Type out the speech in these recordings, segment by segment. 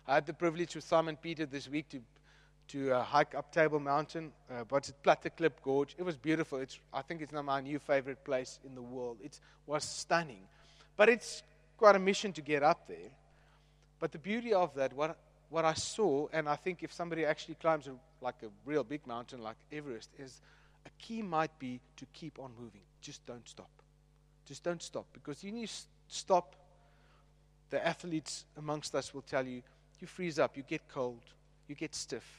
I had the privilege with Simon Peter this week to hike up Table Mountain, what's it, Platteklip Gorge. It was beautiful. I think it's now my new favorite place in the world. It was stunning. But it's quite a mission to get up there. But the beauty of that, what I saw, and I think if somebody actually climbs like a real big mountain like Everest, is a key might be to keep on moving. Just don't stop. Just don't stop. Because when you stop, the athletes amongst us will tell you, you freeze up, you get cold, you get stiff,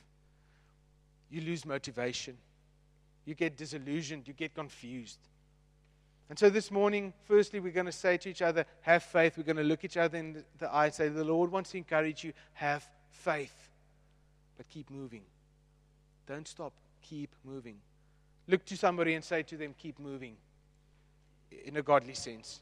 you lose motivation, you get disillusioned, you get confused. And so this morning, firstly, we're going to say to each other, have faith. We're going to look each other in the eye and say, the Lord wants to encourage you, have faith. But keep moving. Don't stop. Keep moving. Look to somebody and say to them, keep moving. In a godly sense.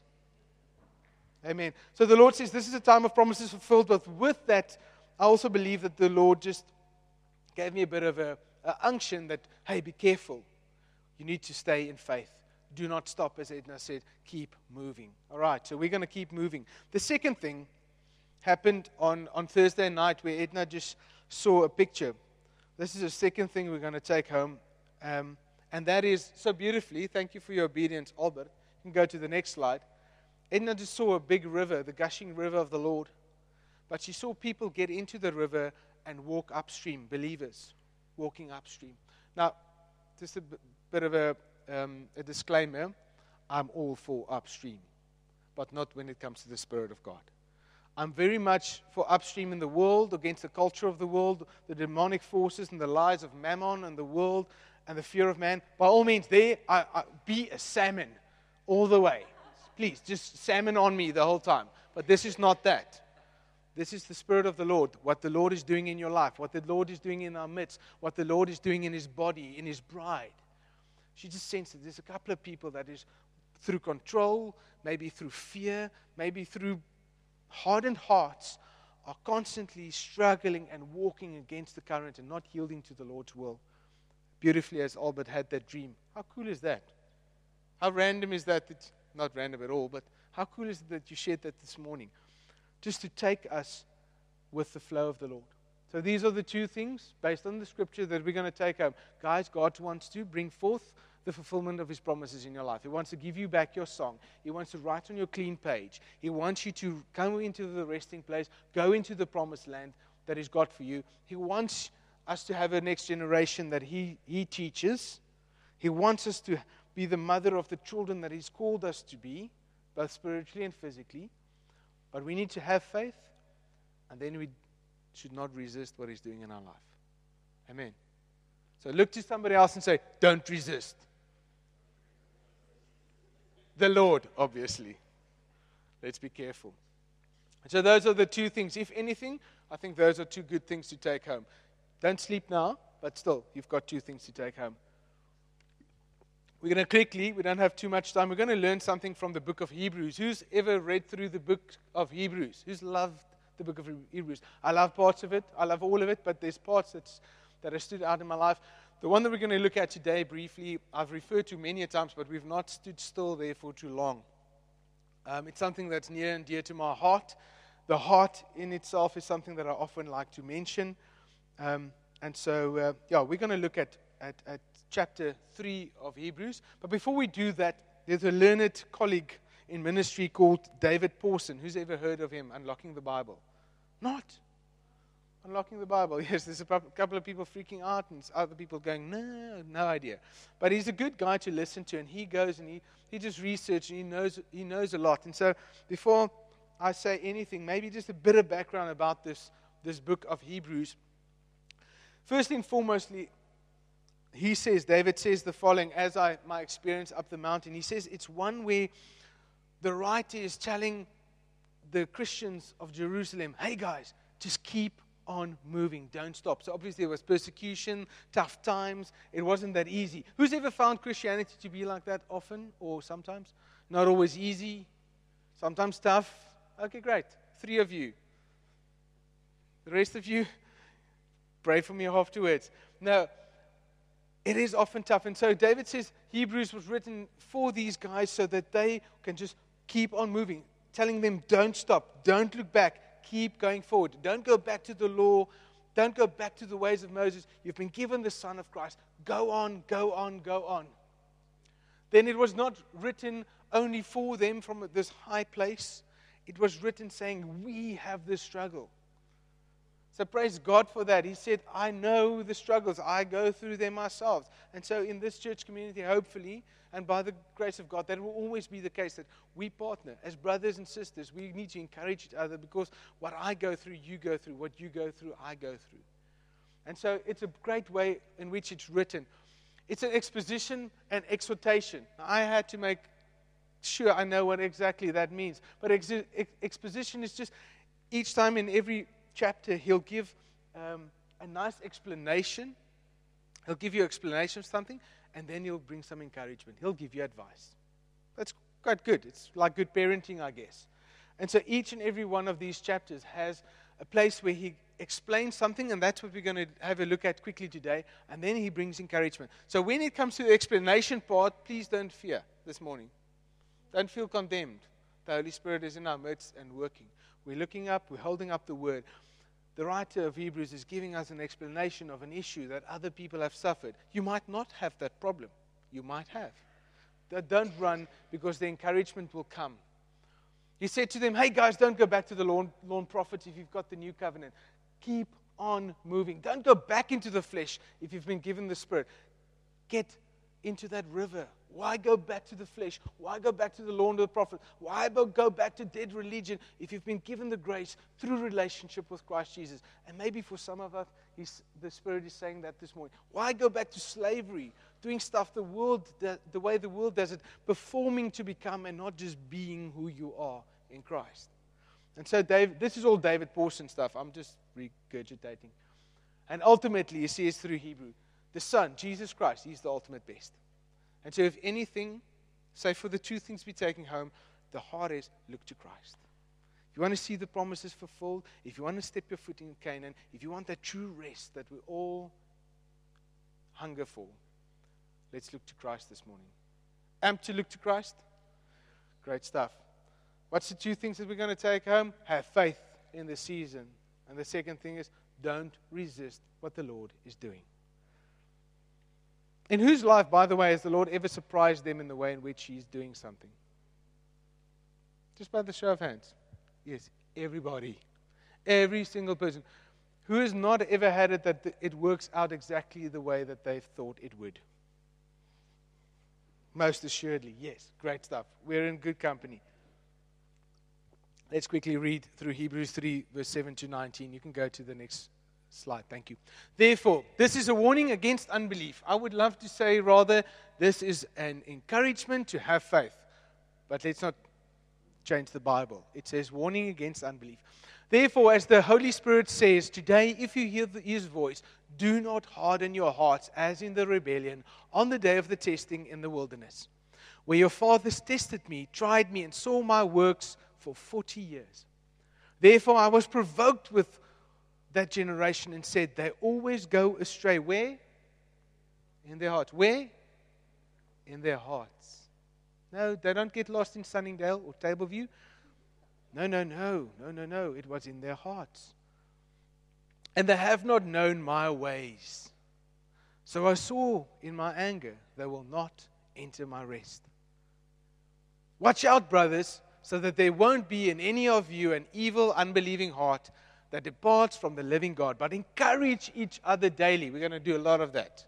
Amen. So the Lord says this is a time of promises fulfilled. But with that, I also believe that the Lord just gave me a bit of a unction that, hey, be careful. You need to stay in faith. Do not stop, as Edna said. Keep moving. All right, so we're going to keep moving. The second thing happened on Thursday night where Edna just saw a picture. This is the second thing we're going to take home. And that is so beautifully, thank you for your obedience, Albert. You can go to the next slide. Edna just saw a big river, the gushing river of the Lord. But she saw people get into the river and walk upstream, believers walking upstream. Now, just a bit of a disclaimer. I'm all for upstream, but not when it comes to the Spirit of God. I'm very much for upstream in the world, against the culture of the world, the demonic forces and the lies of mammon and the world and the fear of man. By all means, be a salmon all the way. Please, just salmon on me the whole time. But this is not that. This is the Spirit of the Lord, what the Lord is doing in your life, what the Lord is doing in our midst, what the Lord is doing in His body, in His bride. She just sensed that there's a couple of people that is through control, maybe through fear, maybe through hardened hearts, are constantly struggling and walking against the current and not yielding to the Lord's will. Beautifully, as Albert had that dream. How cool is that? How random is that? It's not random at all, but how cool is it that you shared that this morning? Just to take us with the flow of the Lord. So these are the two things based on the scripture that we're going to take home. Guys, God wants to bring forth the fulfillment of His promises in your life. He wants to give you back your song. He wants to write on your clean page. He wants you to come into the resting place, go into the promised land that He's got for you. He wants us to have a next generation that He teaches. He wants us to be the mother of the children that He's called us to be, both spiritually and physically. But we need to have faith, and then we should not resist what He's doing in our life. Amen. So look to somebody else and say, don't resist. The Lord, obviously. Let's be careful. So those are the two things. If anything, I think those are two good things to take home. Don't sleep now, but still, you've got two things to take home. We're going to quickly, we don't have too much time, we're going to learn something from the book of Hebrews. Who's ever read through the book of Hebrews? Who's loved the book of Hebrews? I love parts of it. I love all of it, but there's parts that have stood out in my life. The one that we're going to look at today briefly, I've referred to many times, but we've not stood still there for too long. It's something that's near and dear to my heart. The heart in itself is something that I often like to mention. And so, we're going to look at chapter 3 of Hebrews. But before we do that, there's a learned colleague in ministry called David Pawson. Who's ever heard of him? Unlocking the Bible. Not. Unlocking the Bible. Yes, there's a couple of people freaking out and other people going, no idea. But he's a good guy to listen to, and he goes and he just researches, and he knows a lot. And so before I say anything, maybe just a bit of background about this book of Hebrews. First and foremostly, David says the following, my experience up the mountain. He says it's one where the writer is telling the Christians of Jerusalem, hey guys, just keep on moving, don't stop. So obviously there was persecution, tough times. It wasn't that easy. Who's ever found Christianity to be like that often or sometimes? Not always easy, sometimes tough. Okay, great. 3 of you. The rest of you, pray for me afterwards. No. It is often tough. And so David says Hebrews was written for these guys so that they can just keep on moving, telling them don't stop, don't look back, keep going forward. Don't go back to the law. Don't go back to the ways of Moses. You've been given the Son of Christ. Go on, go on, go on. Then it was not written only for them from this high place. It was written saying, we have this struggle. So praise God for that. He said, I know the struggles. I go through them myself. And so in this church community, hopefully, and by the grace of God, that will always be the case, that we partner as brothers and sisters. We need to encourage each other, because what I go through, you go through. What you go through, I go through. And so it's a great way in which it's written. It's an exposition and exhortation. Now, I had to make sure I know what exactly that means. But exposition is just each time in every chapter, he'll give a nice explanation. He'll give you an explanation of something, and then he'll bring some encouragement. He'll give you advice. That's quite good. It's like good parenting, I guess. And so each and every one of these chapters has a place where he explains something, and that's what we're going to have a look at quickly today. And then he brings encouragement. So when it comes to the explanation part, please don't fear this morning. Don't feel condemned. The Holy Spirit is in our midst and working. We're looking up, we're holding up the word. The writer of Hebrews is giving us an explanation of an issue that other people have suffered. You might not have that problem. You might have. Don't run, because the encouragement will come. He said to them, hey guys, don't go back to the law and prophets if you've got the new covenant. Keep on moving. Don't go back into the flesh if you've been given the Spirit. Get into that river. Why go back to the flesh? Why go back to the law and the prophet? Why go back to dead religion if you've been given the grace through relationship with Christ Jesus? And maybe for some of us, the Spirit is saying that this morning. Why go back to slavery, doing stuff the way the world does it, performing to become and not just being who you are in Christ? And so this is all David Pawson stuff. I'm just regurgitating. And ultimately, you see, it's through Hebrew. The Son, Jesus Christ, He's the ultimate best. And so if anything, say for the two things we're taking home, the heart is look to Christ. If you want to see the promises fulfilled, if you want to step your foot in Canaan, if you want that true rest that we all hunger for, let's look to Christ this morning. Amped to look to Christ? Great stuff. What's the two things that we're going to take home? Have faith in the season. And the second thing is, don't resist what the Lord is doing. In whose life, by the way, has the Lord ever surprised them in the way in which He's doing something? Just by the show of hands. Yes, everybody. Every single person. Who has not ever had it that it works out exactly the way that they thought it would? Most assuredly, yes. Great stuff. We're in good company. Let's quickly read through Hebrews 3, verse 7 to 19. You can go to the next slide. Thank you. Therefore, this is a warning against unbelief. I would love to say rather, this is an encouragement to have faith. But let's not change the Bible. It says warning against unbelief. Therefore, as the Holy Spirit says, today, if you hear His voice, do not harden your hearts as in the rebellion on the day of the testing in the wilderness, where your fathers tested me, tried me, and saw my works for 40 years. Therefore, I was provoked with that generation and said, they always go astray. Where? In their hearts. Where? In their hearts. No, they don't get lost in Sunningdale or Tableview. No. It was in their hearts. And they have not known my ways. So I saw in my anger, they will not enter my rest. Watch out, brothers, so that there won't be in any of you an evil, unbelieving heart that departs from the living God. But encourage each other daily. We're going to do a lot of that,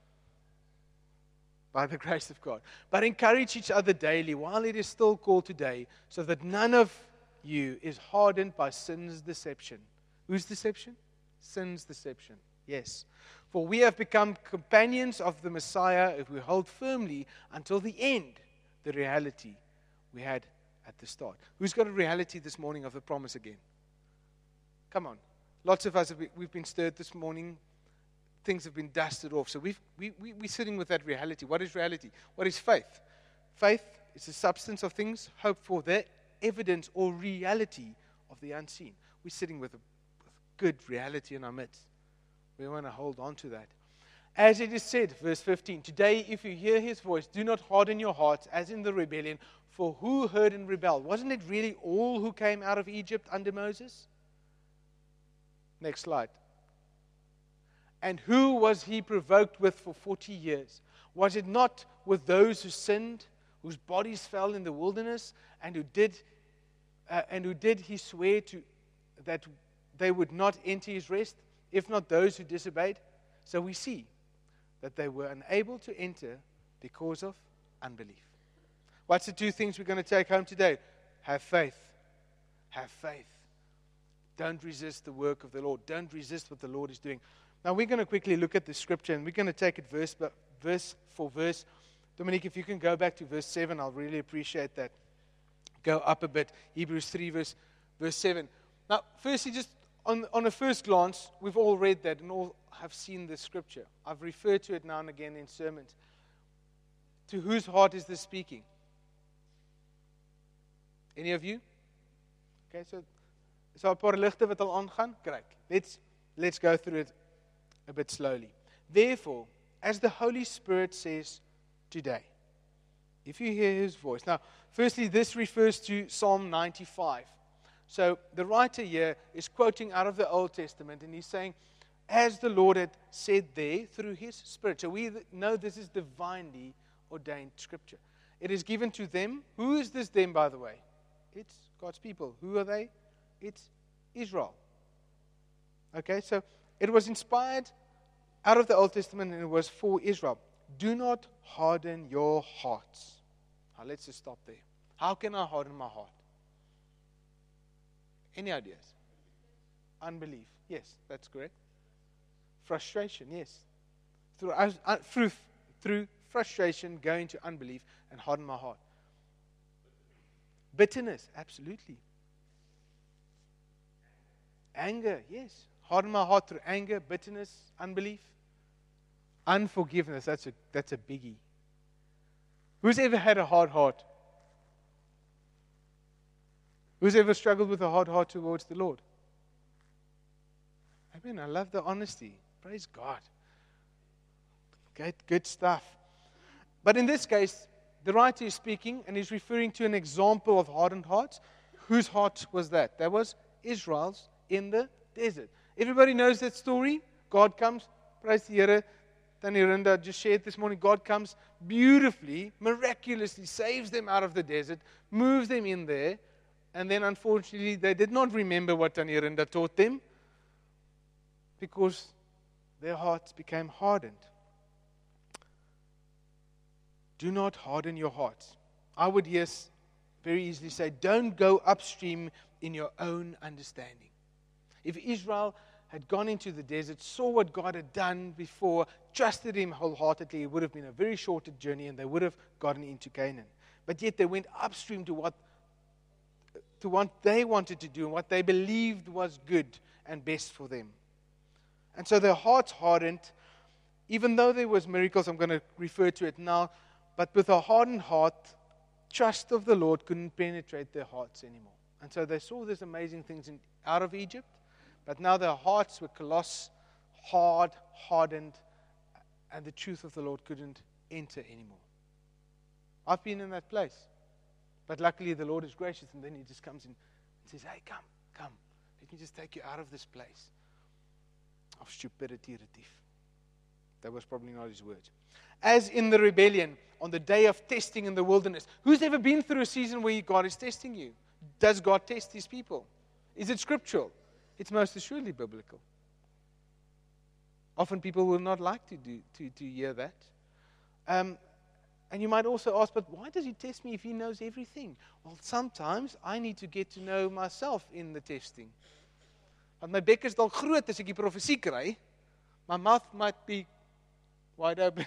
by the grace of God. But encourage each other daily while it is still called today, so that none of you is hardened by sin's deception. Whose deception? Sin's deception. Yes. For we have become companions of the Messiah if we hold firmly until the end the reality we had at the start. Who's got a reality this morning of the promise again? Come on. Lots of us, we've been stirred this morning. Things have been dusted off. So we're sitting with that reality. What is reality? What is faith? Faith is the substance of things hoped for, the evidence or reality of the unseen. We're sitting with a good reality in our midst. We want to hold on to that. As it is said, verse 15, today if you hear His voice, do not harden your hearts as in the rebellion. For who heard and rebelled? Wasn't it really all who came out of Egypt under Moses? Next slide. And who was he provoked with for 40 years? Was it not with those who sinned, whose bodies fell in the wilderness, and who did he swear to that they would not enter his rest, if not those who disobeyed? So we see that they were unable to enter because of unbelief. What's the two things we're going to take home today? Have faith. Have faith. Don't resist the work of the Lord. Don't resist what the Lord is doing. Now we're going to quickly look at the scripture, and we're going to take it verse for verse. Dominique, if you can go back to verse 7, I'll really appreciate that. Go up a bit. Hebrews 3, verse 7. Now, firstly, just on a first glance, we've all read that and all have seen the scripture. I've referred to it now and again in sermons. To whose heart is this speaking? Any of you? Okay, so 'n paar ligte wat al aangaan. Great. Let's go through it a bit slowly. Therefore, as the Holy Spirit says today, if you hear his voice. Now, firstly, this refers to Psalm 95. So the writer here is quoting out of the Old Testament, and he's saying, as the Lord had said there through his Spirit. So we know this is divinely ordained scripture. It is given to them. Who is this them, by the way? It's God's people. Who are they? It's Israel. Okay, so it was inspired out of the Old Testament, and it was for Israel. Do not harden your hearts. Now let's just stop there. How can I harden my heart? Any ideas? Unbelief. Yes, that's correct. Frustration. Yes. Through frustration, go into unbelief and harden my heart. Bitterness. Absolutely. Anger. Yes. Harden my heart through anger, bitterness, unbelief. Unforgiveness. That's a biggie. Who's ever had a hard heart? Who's ever struggled with a hard heart towards the Lord? Amen. I love the honesty. Praise God. Good stuff. But in this case, the writer is speaking and he's referring to an example of hardened hearts. Whose heart was that? That was Israel's in the desert. Everybody knows that story. God comes, praise the Here. Tannie Rinda just shared this morning. God comes beautifully, miraculously, saves them out of the desert, moves them in there, and then unfortunately they did not remember what Tannie Rinda taught them because their hearts became hardened. Do not harden your hearts. I would, yes, very easily say, don't go upstream in your own understanding. If Israel had gone into the desert, saw what God had done before, trusted Him wholeheartedly, it would have been a very shorter journey and they would have gotten into Canaan. But yet they went upstream to what they wanted to do and what they believed was good and best for them. And so their hearts hardened, even though there was miracles, I'm going to refer to it now, but with a hardened heart, trust of the Lord couldn't penetrate their hearts anymore. And so they saw these amazing things out of Egypt, but now their hearts were hardened, and the truth of the Lord couldn't enter anymore. I've been in that place. But luckily the Lord is gracious, and then He just comes in and says, hey, come. Let me just take you out of this place of stupidity, Retief. That was probably not His words. As in the rebellion, on the day of testing in the wilderness. Who's ever been through a season where God is testing you? Does God test His people? Is it scriptural? It's most assuredly biblical. Often people will not like to hear that. And you might also ask, but why does He test me if He knows everything? Well, sometimes I need to get to know myself in the testing. Want my bek is dalk groot as ek die profesie kry. My mouth might be wide open.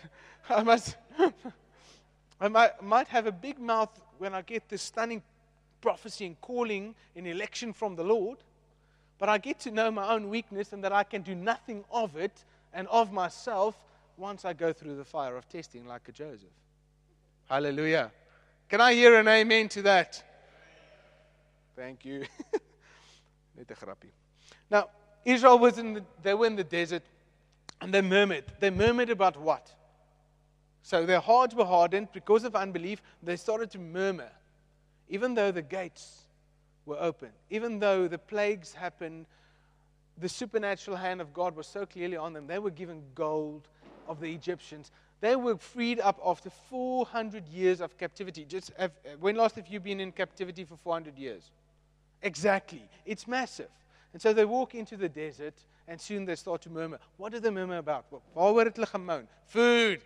I might have a big mouth when I get this stunning prophecy and calling and election from the Lord. But I get to know my own weakness and that I can do nothing of it and of myself once I go through the fire of testing like a Joseph. Hallelujah. Can I hear an amen to that? Thank you. Net 'n grappie. Now, Israel they were in the desert and they murmured. They murmured about what? So their hearts were hardened because of unbelief. They started to murmur. Even though the gates were open, even though the plagues happened, the supernatural hand of God was so clearly on them. They were given gold of the Egyptians. They were freed up after 400 years of captivity. When last have you been in captivity for 400 years? Exactly. It's massive. And so they walk into the desert, and soon they start to murmur. What do they murmur about? Waaroor het hulle gemoan? Food.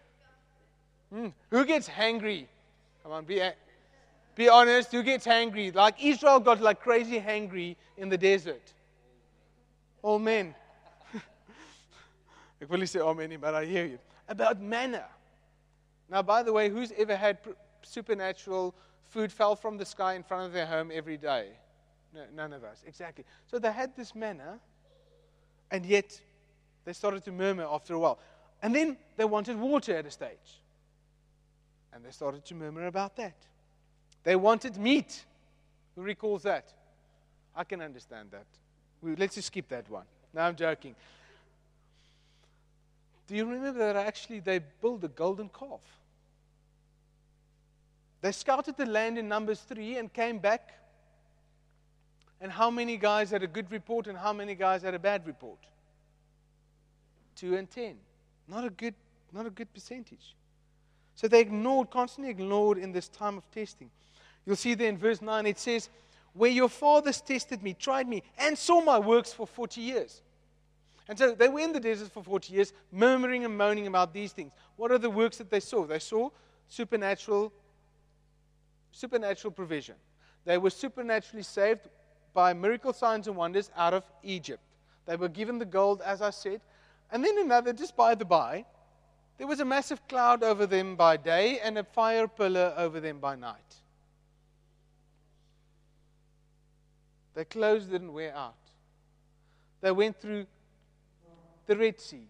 Who gets hangry? Come on, be honest. Who gets hangry? Like Israel got like crazy hangry in the desert. All men. Ek wil nie sê amen nie, but I hear you. About manna. Now, by the way, who's ever had supernatural food fell from the sky in front of their home every day? No, none of us. Exactly. So they had this manna, and yet they started to murmur after a while. And then they wanted water at a stage. And they started to murmur about that. They wanted meat. Who recalls that? I can understand that. Let's just skip that one. No, I'm joking. Do you remember that actually they built a golden calf? They scouted the land in Numbers 3 and came back. And how many guys had a good report and how many guys had a bad report? 2 and 10. Not a good percentage. So they constantly ignored in this time of testing. You'll see there in verse 9, it says, where your fathers tested me, tried me, and saw my works for 40 years. And so they were in the desert for 40 years, murmuring and moaning about these things. What are the works that they saw? They saw supernatural provision. They were supernaturally saved by miracle signs and wonders out of Egypt. They were given the gold, as I said. And then another, just by the by, there was a massive cloud over them by day and a fire pillar over them by night. Their clothes didn't wear out. They went through the Red Sea.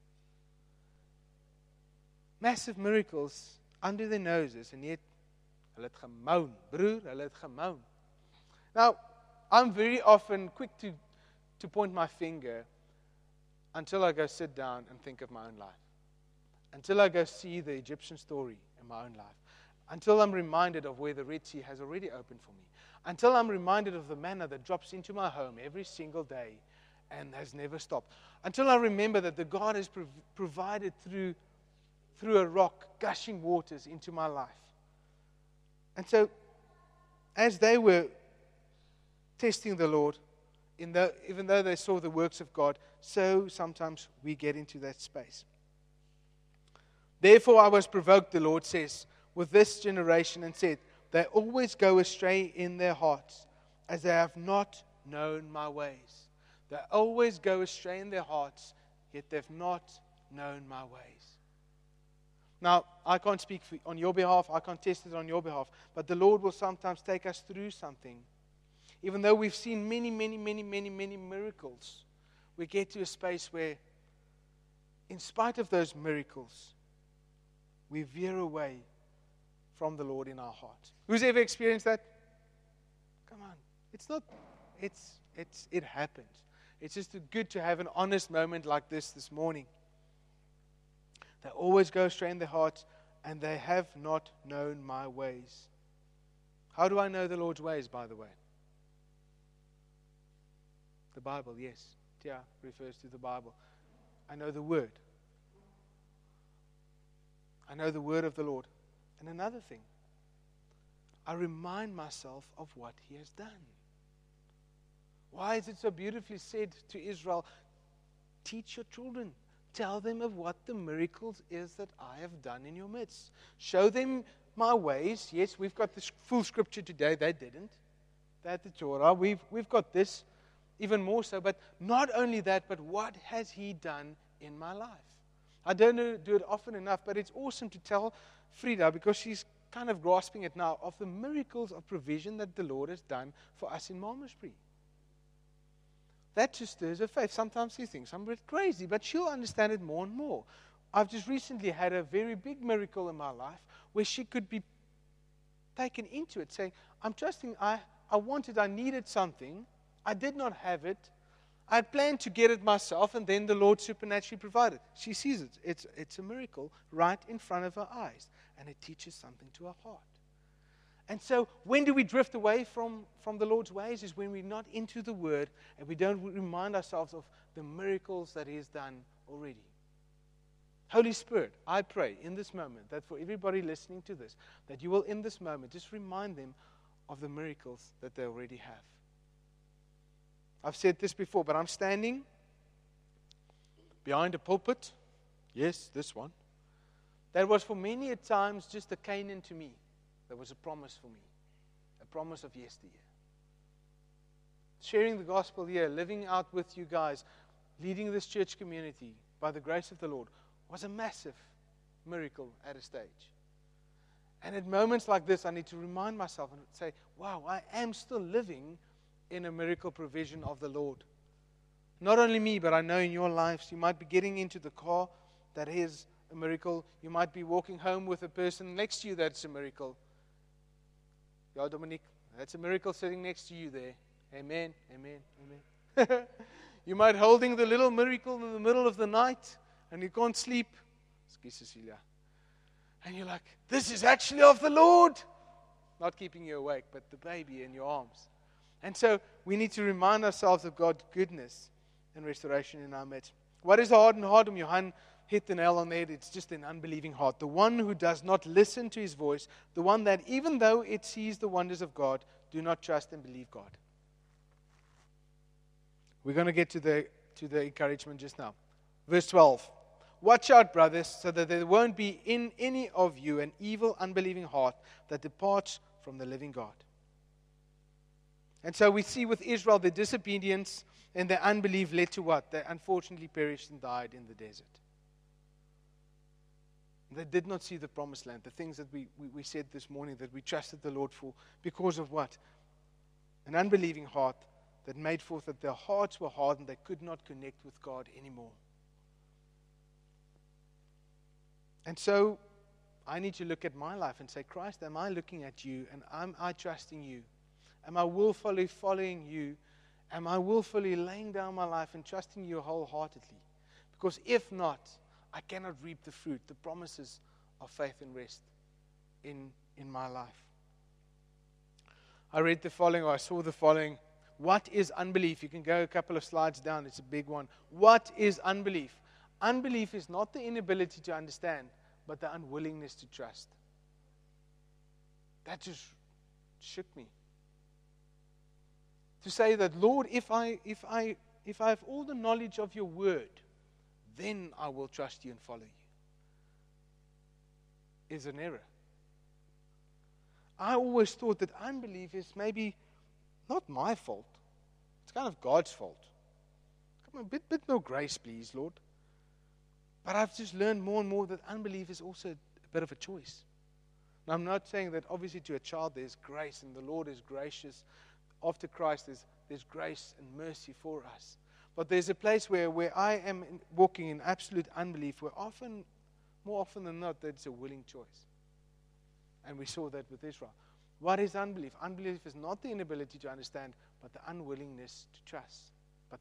Massive miracles under their noses, and yet, hulle het gemoan. Broer, hulle het gemoan. Now, I'm very often quick to point my finger until I go sit down and think of my own life. Until I go see the Egyptian story in my own life. Until I'm reminded of where the Red Sea has already opened for me. Until I'm reminded of the manna that drops into my home every single day and has never stopped. Until I remember that the God has provided through a rock gushing waters into my life. And so, as they were testing the Lord, even though they saw the works of God, so sometimes we get into that space. Therefore I was provoked, the Lord says, with this generation and said, they always go astray in their hearts, as they have not known my ways. They always go astray in their hearts, yet they've not known my ways. Now, I can't speak on your behalf, I can't test it on your behalf, but the Lord will sometimes take us through something. Even though we've seen many miracles, we get to a space where, in spite of those miracles, we veer away from the Lord in our heart. Who's ever experienced that? Come on. It happens. It's just good to have an honest moment like this morning. They always go astray in their hearts, and they have not known my ways. How do I know the Lord's ways, by the way? The Bible, yes. Tia refers to the Bible. I know the Word. I know the Word of the Lord. And another thing, I remind myself of what He has done. Why is it so beautifully said to Israel, teach your children, tell them of what the miracles is that I have done in your midst. Show them my ways. Yes, we've got the full scripture today. They didn't. They had the Torah. We've got this even more so. But not only that, but what has He done in my life? I don't do it often enough, but it's awesome to tell Frida, because she's kind of grasping it now, of the miracles of provision that the Lord has done for us in Malmesbury. That just stirs her faith. Sometimes she thinks I'm a bit crazy, but she'll understand it more and more. I've just recently had a very big miracle in my life where she could be taken into it, saying, I'm trusting, I needed something, I did not have it, I had planned to get it myself, and then the Lord supernaturally provided. She sees it. It's a miracle right in front of her eyes, and it teaches something to her heart. And so when do we drift away from the Lord's ways? Is when we're not into the Word and we don't remind ourselves of the miracles that He has done already. Holy Spirit, I pray in this moment that for everybody listening to this, that you will in this moment just remind them of the miracles that they already have. I've said this before, but I'm standing behind a pulpit. Yes, this one. That was for many a times just a Canaan to me. There was a promise for me. A promise of yesteryear. Sharing the gospel here, living out with you guys, leading this church community by the grace of the Lord was a massive miracle at a stage. And at moments like this, I need to remind myself and say, wow, I am still living in a miracle provision of the Lord. Not only me, but I know in your lives, you might be getting into the car, that is a miracle. You might be walking home with a person next to you, that's a miracle. Yeah, Dominique, that's a miracle sitting next to you there. Amen, amen, amen. You might be holding the little miracle in the middle of the night, and you can't sleep. Excuse Cecilia. And you're like, this is actually of the Lord. Not keeping you awake, but the baby in your arms. And so we need to remind ourselves of God's goodness and restoration in our midst. What is a hardened heart? Johan hit the nail on the head. It's just an unbelieving heart. The one who does not listen to His voice. The one that even though it sees the wonders of God, do not trust and believe God. We're going to get to the encouragement just now. Verse 12. Watch out, brothers, so that there won't be in any of you an evil, unbelieving heart that departs from the living God. And so we see with Israel, their disobedience and their unbelief led to what? They unfortunately perished and died in the desert. They did not see the promised land, the things that we said this morning that we trusted the Lord for, because of what? An unbelieving heart that made forth that their hearts were hardened, they could not connect with God anymore. And so I need to look at my life and say, Christ, am I looking at you and am I trusting you? Am I willfully following you? Am I willfully laying down my life and trusting you wholeheartedly? Because if not, I cannot reap the fruit, the promises of faith and rest in my life. I read the following, or I saw the following. What is unbelief? You can go a couple of slides down. It's a big one. What is unbelief? Unbelief is not the inability to understand, but the unwillingness to trust. That just shook me. To say that, Lord, if I have all the knowledge of your word, then I will trust you and follow you, is an error. I always thought that unbelief is maybe not my fault. It's kind of God's fault. Come on, a bit more grace, please, Lord. But I've just learned more and more that unbelief is also a bit of a choice. Now, I'm not saying that obviously to a child there's grace and the Lord is gracious. After Christ, there's grace and mercy for us. But there's a place where I am walking in absolute unbelief, where more often than not, that's a willing choice. And we saw that with Israel. What is unbelief? Unbelief is not the inability to understand, but the unwillingness to trust.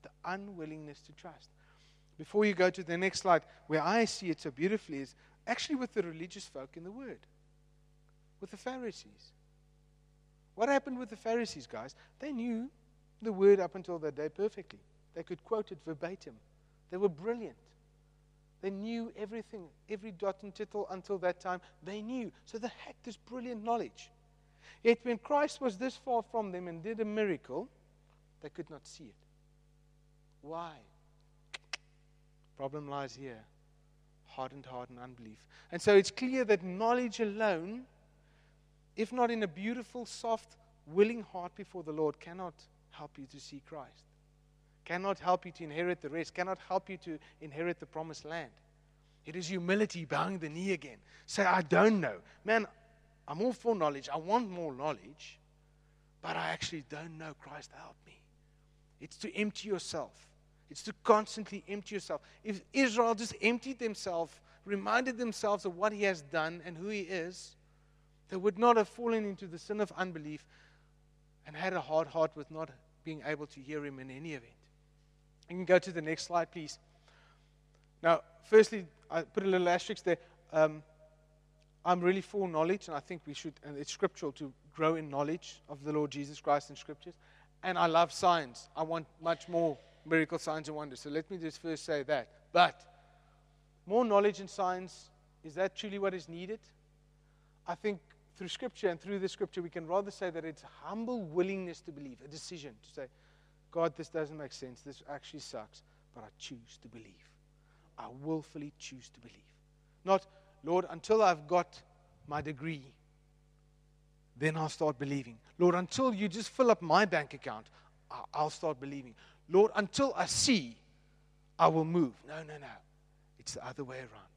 Before you go to the next slide, where I see it so beautifully is actually with the religious folk in the Word, with the Pharisees. What happened with the Pharisees, guys? They knew the Word up until that day perfectly. They could quote it verbatim. They were brilliant. They knew everything, every dot and tittle until that time. They knew. So they had this brilliant knowledge. Yet when Christ was this far from them and did a miracle, they could not see it. Why? Problem lies here. Hardened heart and unbelief. And so it's clear that knowledge alone, if not in a beautiful, soft, willing heart before the Lord, cannot help you to see Christ. Cannot help you to inherit the rest. Cannot help you to inherit the promised land. It is humility, bowing the knee again. Say, I don't know. Man, I'm all for knowledge. I want more knowledge. But I actually don't know. Christ, help me. It's to empty yourself. It's to constantly empty yourself. If Israel just emptied themselves, reminded themselves of what He has done and who He is, they would not have fallen into the sin of unbelief and had a hard heart with not being able to hear Him in any event. You can go to the next slide, please. Now, firstly, I put a little asterisk there. I'm really for knowledge, and I think we should, and it's scriptural, to grow in knowledge of the Lord Jesus Christ and Scriptures. And I love signs. I want much more miracle signs and wonders. So let me just first say that. But more knowledge and signs, is that truly what is needed? I think through Scripture and through the Scripture, we can rather say that it's humble willingness to believe, a decision to say, God, this doesn't make sense. This actually sucks, but I choose to believe. I willfully choose to believe. Not, Lord, until I've got my degree, then I'll start believing. Lord, until you just fill up my bank account, I'll start believing. Lord, until I see, I will move. No. It's the other way around.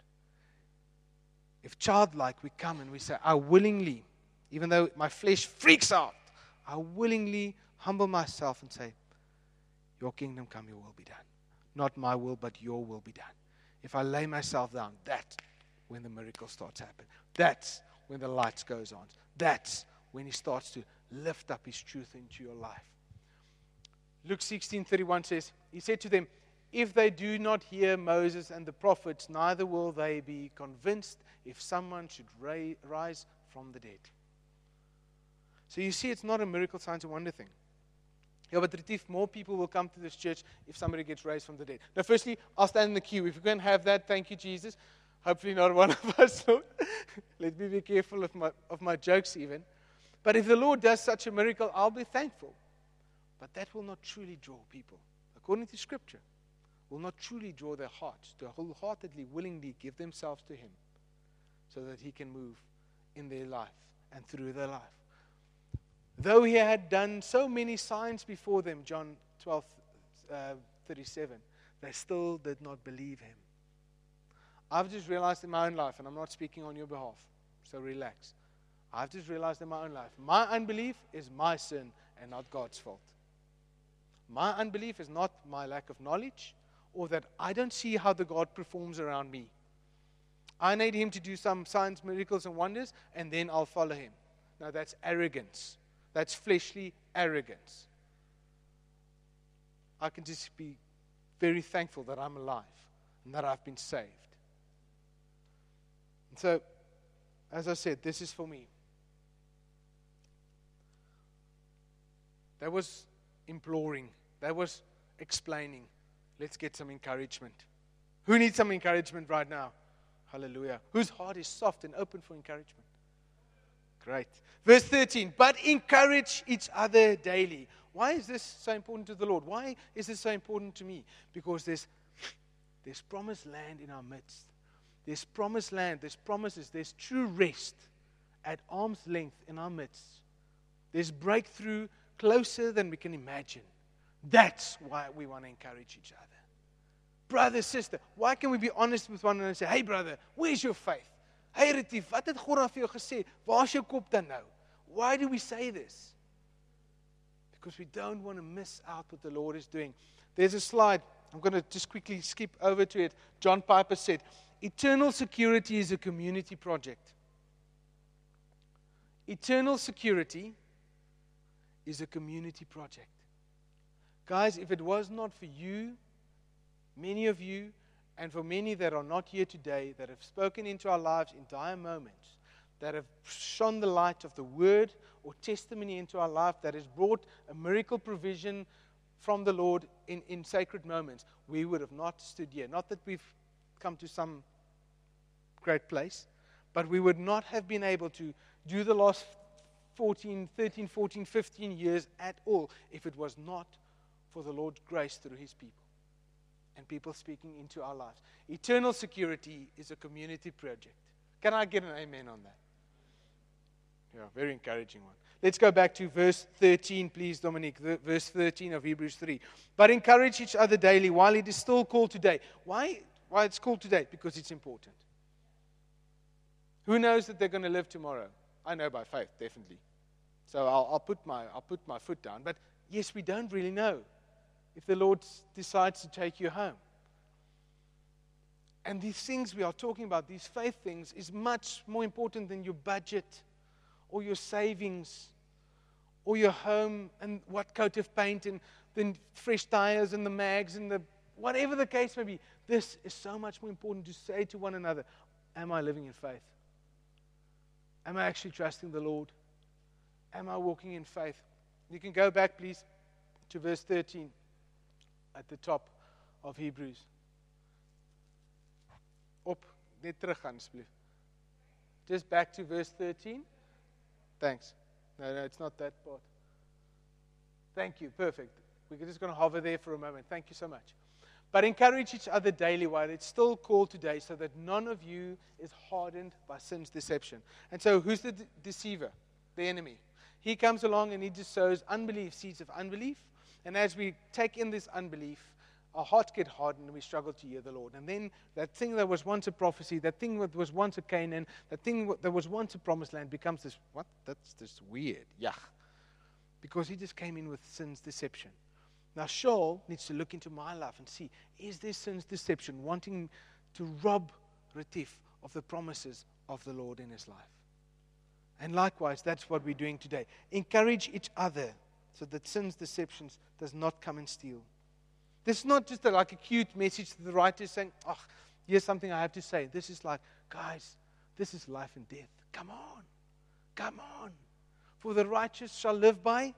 If childlike, we come and we say, I willingly, even though my flesh freaks out, I willingly humble myself and say, your kingdom come, your will be done. Not my will, but your will be done. If I lay myself down, that's when the miracle starts happening. That's when the lights goes on. That's when he starts to lift up his truth into your life. Luke 16:31 says, he said to them, if they do not hear Moses and the prophets, neither will they be convinced if someone should rise from the dead. So you see, it's not a miracle, signs, and wonder thing. Yeah, but Retief, more people will come to this church if somebody gets raised from the dead. Now, firstly, I'll stand in the queue. If you can have that, thank you, Jesus. Hopefully not one of us, Lord. Let me be careful of my jokes even. But if the Lord does such a miracle, I'll be thankful. But that will not truly draw people, according to Scripture, will not truly draw their hearts to wholeheartedly, willingly give themselves to Him so that He can move in their life and through their life. Though He had done so many signs before them, John 12:37, they still did not believe Him. I've just realized in my own life, and I'm not speaking on your behalf, so relax. I've just realized in my own life, my unbelief is my sin and not God's fault. My unbelief is not my lack of knowledge or that I don't see how the God performs around me. I need Him to do some signs, miracles, and wonders, and then I'll follow Him. Now that's arrogance. That's fleshly arrogance. I can just be very thankful that I'm alive and that I've been saved. And so, as I said, this is for me. That was imploring. That was explaining. Let's get some encouragement. Who needs some encouragement right now? Hallelujah. Whose heart is soft and open for encouragement? Great. Verse 13, but encourage each other daily. Why is this so important to the Lord? Why is this so important to me? Because there's promised land in our midst. There's promised land, there's promises, there's true rest at arm's length in our midst. There's breakthrough closer than we can imagine. That's why we want to encourage each other. Brother, sister, why can we be honest with one another and say, hey brother, where's your faith? Hey Retief, wat het God vir jou gesê? Waar is jou kop dan nou? Why do we say this? Because we don't want to miss out what the Lord is doing. There's a slide. I'm going to just quickly skip over to it. John Piper said, eternal security is a community project. Eternal security is a community project. Guys, if it was not for you, many of you, and for many that are not here today, that have spoken into our lives in dire moments, that have shone the light of the word or testimony into our life, that has brought a miracle provision from the Lord in sacred moments, we would have not stood here. Not that we've come to some great place, but we would not have been able to do the last 13, 14, 15 years at all if it was not for the Lord's grace through His people and people speaking into our lives. Eternal security is a community project. Can I get an amen on that? Yeah, very encouraging one. Let's go back to verse 13, please, Dominique. Verse 13 of Hebrews 3. But encourage each other daily while it is still called today. Why it's called today? Because it's important. Who knows that they're going to live tomorrow? I know by faith, definitely. So I'll put my foot down. But yes, we don't really know if the Lord decides to take you home. And these things we are talking about, these faith things, is much more important than your budget or your savings or your home and what coat of paint and the fresh tires and the mags and the whatever the case may be. This is so much more important to say to one another, am I living in faith? Am I actually trusting the Lord? Am I walking in faith? You can go back, please, to verse 13 at the top of Hebrews. Net teruggaan asseblief. Just back to verse 13. Thanks. No, it's not that part. Thank you. Perfect. We're just going to hover there for a moment. Thank you so much. But encourage each other daily while it's still called today, so that none of you is hardened by sin's deception. And so who's the deceiver? The enemy. He comes along and he just sows unbelief, seeds of unbelief. And as we take in this unbelief, our hearts get hardened and we struggle to hear the Lord. And then that thing that was once a prophecy, that thing that was once a Canaan, that thing that was once a promised land becomes this, what? That's just weird. Yeah. Because he just came in with sin's deception. Now Shaul needs to look into my life and see, is there sin's deception wanting to rob Retief of the promises of the Lord in his life? And likewise, that's what we're doing today. Encourage each other so that sin's deceptions does not come and steal. This is not just like a cute message to the writer saying, oh, here's something I have to say. This is like, guys, this is life and death. Come on. Come on. For the righteous shall live by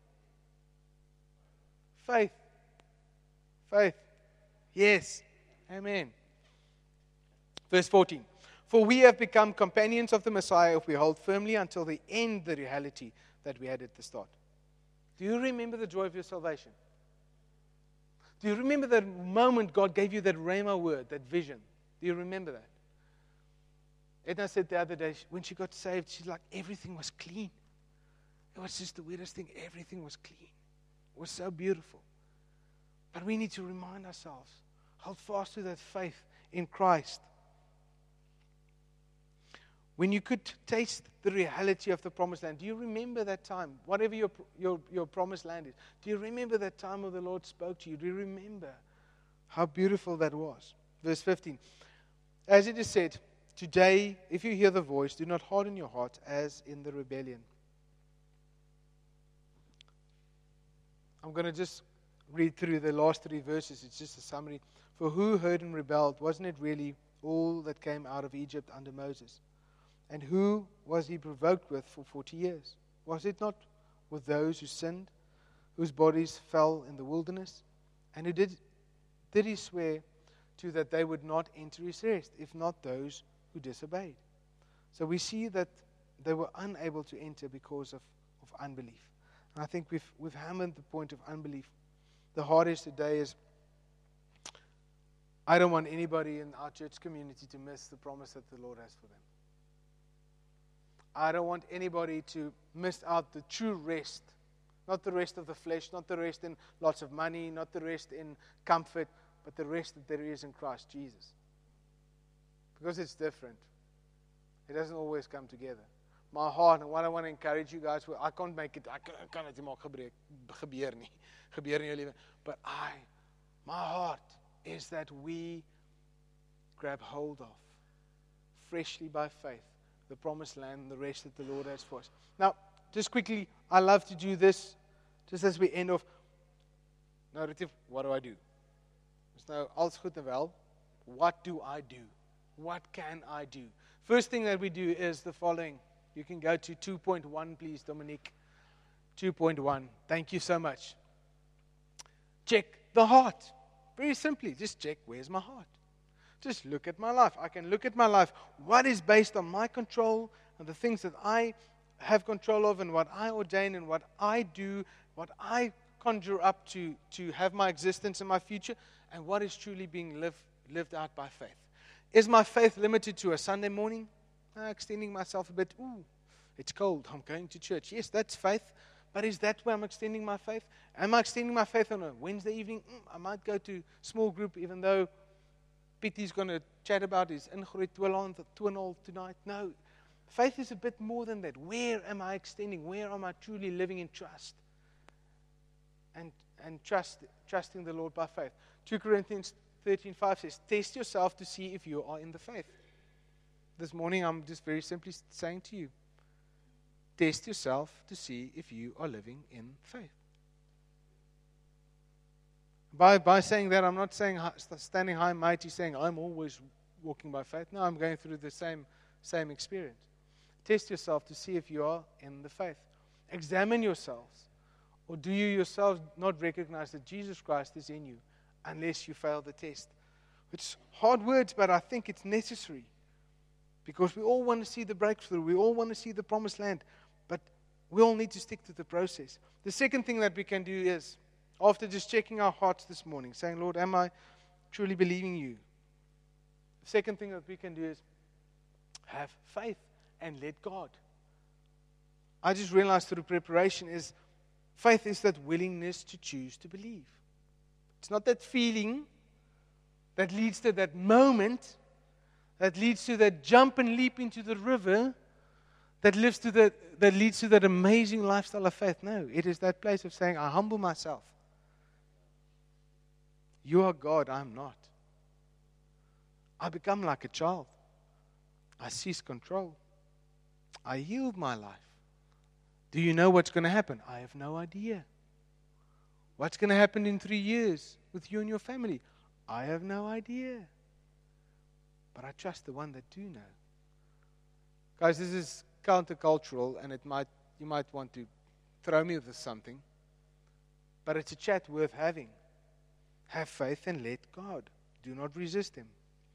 faith. Faith. Yes. Amen. Verse 14. For we have become companions of the Messiah if we hold firmly until the end the reality that we had at the start. Do you remember the joy of your salvation? Do you remember that moment God gave you that rhema word, that vision? Do you remember that? Edna said the other day, when she got saved, she's like, everything was clean. It was just the weirdest thing. Everything was clean. It was so beautiful. But we need to remind ourselves, hold fast to that faith in Christ. When you could taste the reality of the promised land, do you remember that time? Whatever your promised land is, do you remember that time when the Lord spoke to you? Do you remember how beautiful that was? Verse 15. As it is said, today, if you hear the voice, do not harden your heart as in the rebellion. I'm going to just read through the last 3 verses. It's just a summary. For who heard and rebelled? Wasn't it really all that came out of Egypt under Moses? And who was he provoked with for 40 years? Was it not with those who sinned, whose bodies fell in the wilderness? And who did he swear to that they would not enter his rest, if not those who disobeyed? So we see that they were unable to enter because of unbelief. And I think we've hammered the point of unbelief. The hardest today is, I don't want anybody in our church community to miss the promise that the Lord has for them. I don't want anybody to miss out the true rest. Not the rest of the flesh, not the rest in lots of money, not the rest in comfort, but the rest that there is in Christ Jesus. Because it's different. It doesn't always come together. My heart, and what I want to encourage you guys, I can't make it, I kan dit nie maak gebeur nie in jou lewe. But my heart is that we grab hold of, freshly by faith, the promised land and the rest that the Lord has for us. Now, just quickly, I love to do this, just as we end off. Nou, Retief, what do I do? Dis nou alles goed en wel. What do I do? What can I do? First thing that we do is the following. You can go to 2.1, please, Dominique. 2.1. Thank you so much. Check the heart. Very simply, just check, where's my heart? Just look at my life. I can look at my life. What is based on my control and the things that I have control of and what I ordain and what I do, what I conjure up to have my existence and my future, and what is truly being lived out by faith. Is my faith limited to a Sunday morning? Extending myself a bit. Ooh, it's cold. I'm going to church. Yes, that's faith. But is that where I'm extending my faith? Am I extending my faith on a Wednesday evening? I might go to small group even though Pity's going to chat about his ingroei toonal tonight. No, faith is a bit more than that. Where am I extending? Where am I truly living in trust? And trusting the Lord by faith. 2 Corinthians 13:5 says, test yourself to see if you are in the faith. This morning I'm just very simply saying to you, test yourself to see if you are living in faith. By saying that, I'm not saying standing high and mighty, saying I'm always walking by faith. No, I'm going through the same experience. Test yourself to see if you are in the faith. Examine yourselves. Or do you yourselves not recognize that Jesus Christ is in you unless you fail the test? It's hard words, but I think it's necessary. Because we all want to see the breakthrough. We all want to see the promised land. But we all need to stick to the process. The second thing that we can do is, after just checking our hearts this morning, saying, Lord, am I truly believing you? The second thing that we can do is have faith and let God. I just realized through preparation is faith is that willingness to choose to believe. It's not that feeling that leads to that moment, that leads to that jump and leap into the river, that leads to that amazing lifestyle of faith. No, it is that place of saying, I humble myself. You are God, I am not. I become like a child. I seize control. I yield my life. Do you know what's going to happen? I have no idea. What's going to happen in 3 years with you and your family? I have no idea. But I trust the one that do know. Guys, this is countercultural, and you might want to throw me with something. But it's a chat worth having. Have faith and let God. Do not resist Him.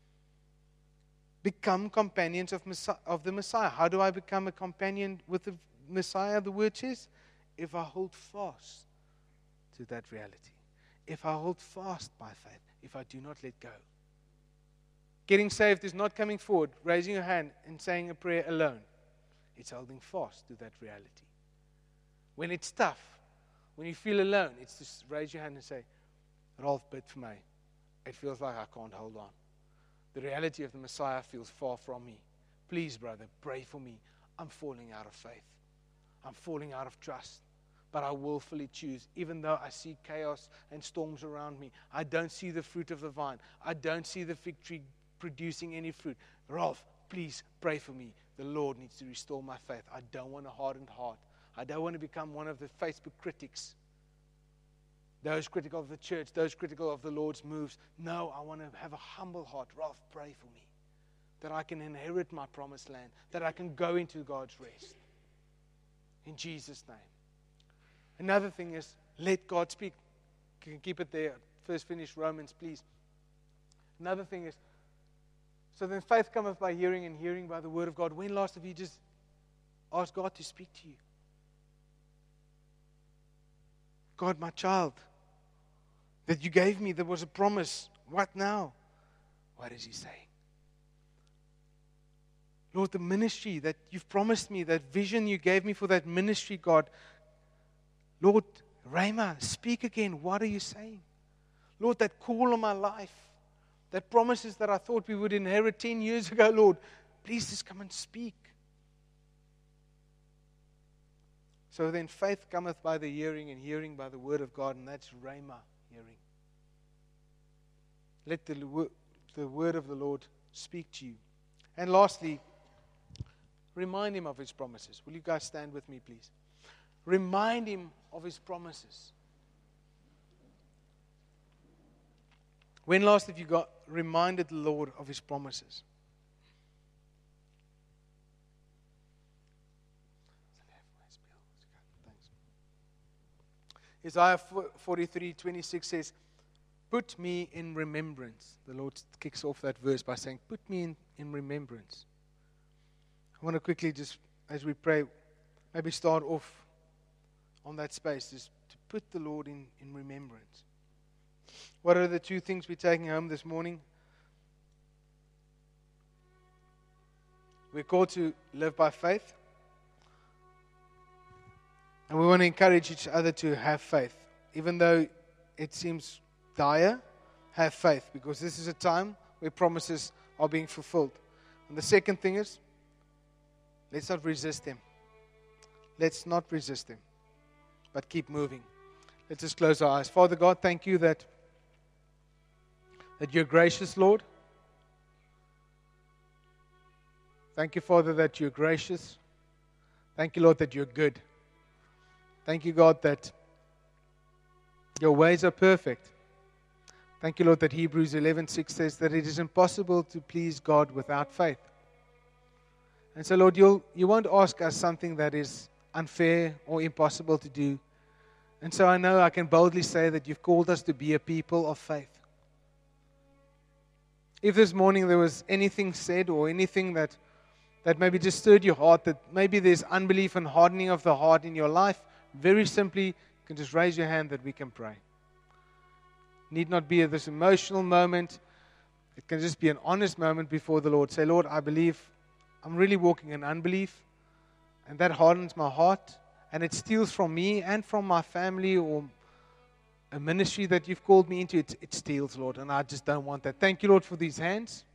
Become companions of the Messiah. How do I become a companion with the Messiah? The word says, if I hold fast to that reality. If I hold fast by faith. If I do not let go. Getting saved is not coming forward, raising your hand and saying a prayer alone. It's holding fast to that reality. When it's tough, when you feel alone, it's just raise your hand and say, Ralph, bid for me. It feels like I can't hold on. The reality of the Messiah feels far from me. Please, brother, pray for me. I'm falling out of faith. I'm falling out of trust. But I willfully choose, even though I see chaos and storms around me. I don't see the fruit of the vine. I don't see the fig tree producing any fruit. Ralph, please pray for me. The Lord needs to restore my faith. I don't want a hardened heart. I don't want to become one of the Facebook critics. Those critical of the church, those critical of the Lord's moves. No, I want to have a humble heart. Ralph, pray for me. That I can inherit my promised land. That I can go into God's rest. In Jesus' name. Another thing is, let God speak. You can keep it there. First finish Romans, please. Another thing is, so then faith cometh by hearing, and hearing by the word of God. When last have you just asked God to speak to you? God, my child, that you gave me, there was a promise. What now? What is He saying? Lord, the ministry that you've promised me, that vision you gave me for that ministry, God. Lord, Rhema, speak again. What are you saying? Lord, that call on my life, that promises that I thought we would inherit 10 years ago, Lord, please just come and speak. So then faith cometh by the hearing, and hearing by the word of God, and that's Rhema, hearing. Let the word of the Lord speak to you. And lastly, remind Him of His promises. Will you guys stand with me, please? Remind Him of His promises. When last have you reminded the Lord of His promises? Isaiah 43:26 says, put me in remembrance. The Lord kicks off that verse by saying, put me in remembrance. I want to quickly just, as we pray, maybe start off on that space, just to put the Lord in remembrance. What are the two things we're taking home this morning? We're called to live by faith. And we want to encourage each other to have faith. Even though it seems dire, have faith. Because this is a time where promises are being fulfilled. And the second thing is, let's not resist Him. Let's not resist Him. But keep moving. Let's just close our eyes. Father God, thank you that you're gracious, Lord. Thank you, Father, that you're gracious. Thank you, Lord, that you're good. Thank you, God, that your ways are perfect. Thank you, Lord, that Hebrews 11:6 says that it is impossible to please God without faith. And so, Lord, you won't ask us something that is unfair or impossible to do. And so I know I can boldly say that you've called us to be a people of faith. If this morning there was anything said or anything that maybe just stirred your heart, that maybe there's unbelief and hardening of the heart in your life, very simply, you can just raise your hand that we can pray. Need not be at this emotional moment. It can just be an honest moment before the Lord. Say, Lord, I believe I'm really walking in unbelief, and that hardens my heart, and it steals from me and from my family or a ministry that you've called me into. It steals, Lord, and I just don't want that. Thank you, Lord, for these hands.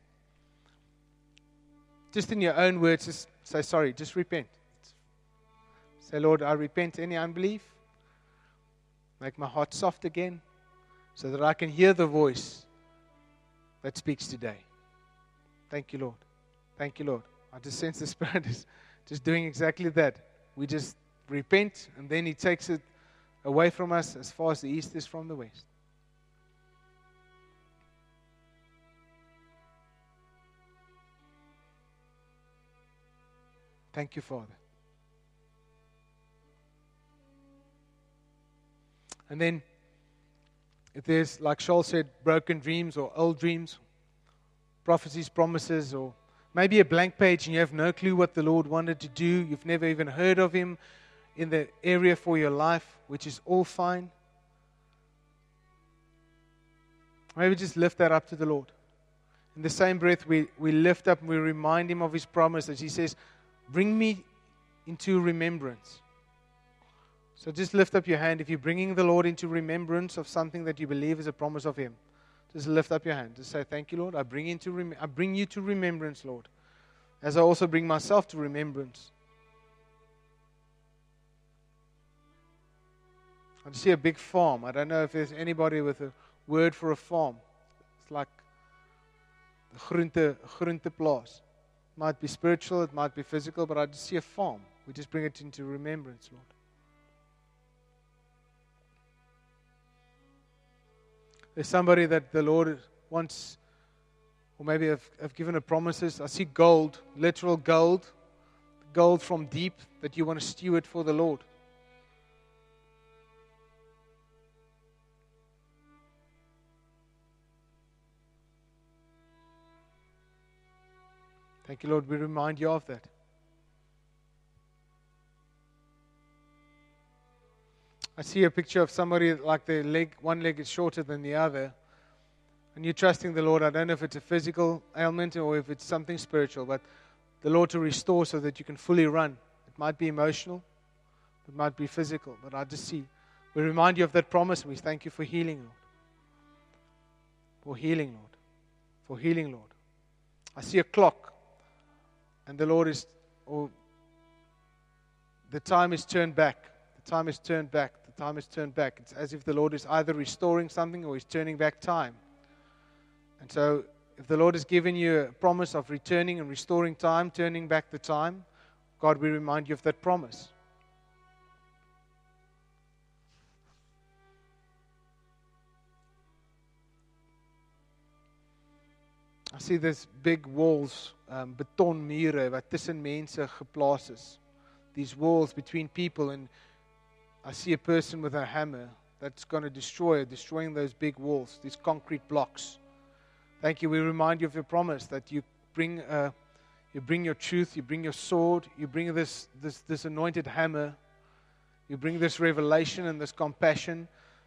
Just in your own words, just say sorry, just repent. Say, Lord, I repent any unbelief. Make my heart soft again so that I can hear the voice that speaks today. Thank you, Lord. Thank you, Lord. I just sense the Spirit is just doing exactly that. We just repent, and then He takes it away from us as far as the east is from the west. Thank you, Father. And then, if there's, like Shaul said, broken dreams or old dreams, prophecies, promises, or maybe a blank page and you have no clue what the Lord wanted to do, you've never even heard of Him in the area for your life, which is all fine. Maybe just lift that up to the Lord. In the same breath, we lift up and we remind Him of His promises. He says, bring me into remembrance. So just lift up your hand. If you're bringing the Lord into remembrance of something that you believe is a promise of Him, just lift up your hand. Just say, thank you, Lord. I bring you to remembrance, Lord, as I also bring myself to remembrance. I see a big farm. I don't know if there's anybody with a word for a farm. It's like groente plaas. It might be spiritual, it might be physical, but I just see a farm. We just bring it into remembrance, Lord. There's somebody that the Lord wants, or maybe have given a promises. I see gold, literal gold from deep that you want to steward for the Lord. Thank you, Lord. We remind you of that. I see a picture of somebody like their leg, one leg is shorter than the other. And you're trusting the Lord. I don't know if it's a physical ailment or if it's something spiritual, but the Lord to restore so that you can fully run. It might be emotional. It might be physical. But I just see. We remind you of that promise. We thank you for healing, Lord. For healing, Lord. For healing, Lord. I see a clock. And the Lord is, or the time is turned back. The time is turned back. The time is turned back. It's as if the Lord is either restoring something or He's turning back time. And so, if the Lord has given you a promise of returning and restoring time, turning back the time, God, we remind you of that promise. I see this big walls, betonmure wat tussen mense geplaas is. These walls between people, and I see a person with a hammer that's going to destroying those big walls, these concrete blocks. Thank you. We remind you of your promise that you bring your truth, you bring your sword, you bring this anointed hammer, you bring this revelation and this compassion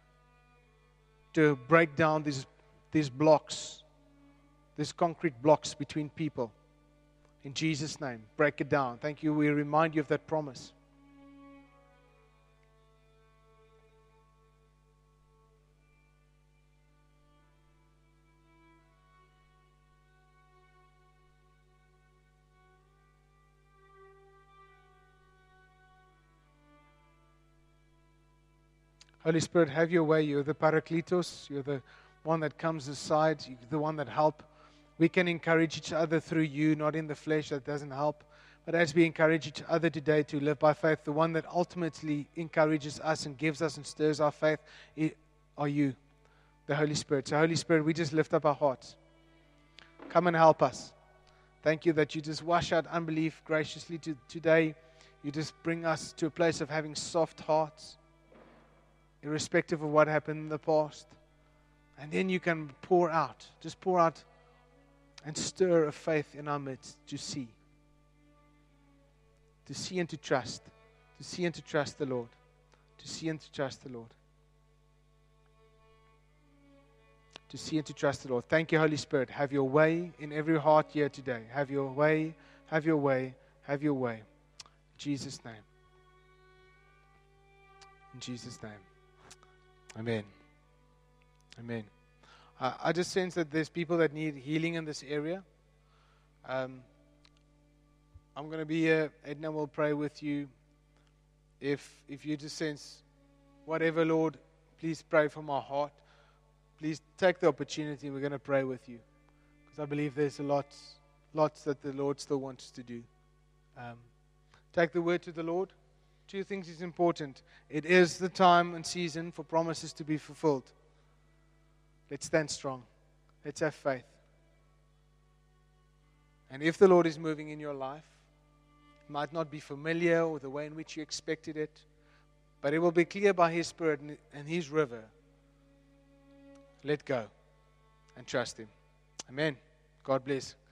to break down these blocks. These concrete blocks between people. In Jesus' name, break it down. Thank you. We remind you of that promise. Holy Spirit, have your way. You're the Parakletos. You're the one that comes aside. You're the one that helps. We can encourage each other through you, not in the flesh. That doesn't help. But as we encourage each other today to live by faith, the one that ultimately encourages us and gives us and stirs our faith are you, the Holy Spirit. So Holy Spirit, we just lift up our hearts. Come and help us. Thank you that you just wash out unbelief graciously today You just bring us to a place of having soft hearts, irrespective of what happened in the past. And then you can pour out and stir a faith in our midst to see and to trust, the Lord, to see and to trust the Lord. To see and to trust the Lord. Thank you, Holy Spirit. Have your way in every heart here today. Have your way, have your way, have your way. In Jesus' name. In Jesus' name. Amen. Amen. I just sense that there's people that need healing in this area. I'm going to be here. Edna will pray with you. If you just sense whatever, Lord, please pray for my heart. Please take the opportunity. We're going to pray with you. Because I believe there's lots that the Lord still wants to do. Take the word to the Lord. 2 things is important. It is the time and season for promises to be fulfilled. Let's stand strong. Let's have faith. And if the Lord is moving in your life, it might not be familiar with the way in which you expected it, but it will be clear by His Spirit and His river. Let go and trust Him. Amen. God bless.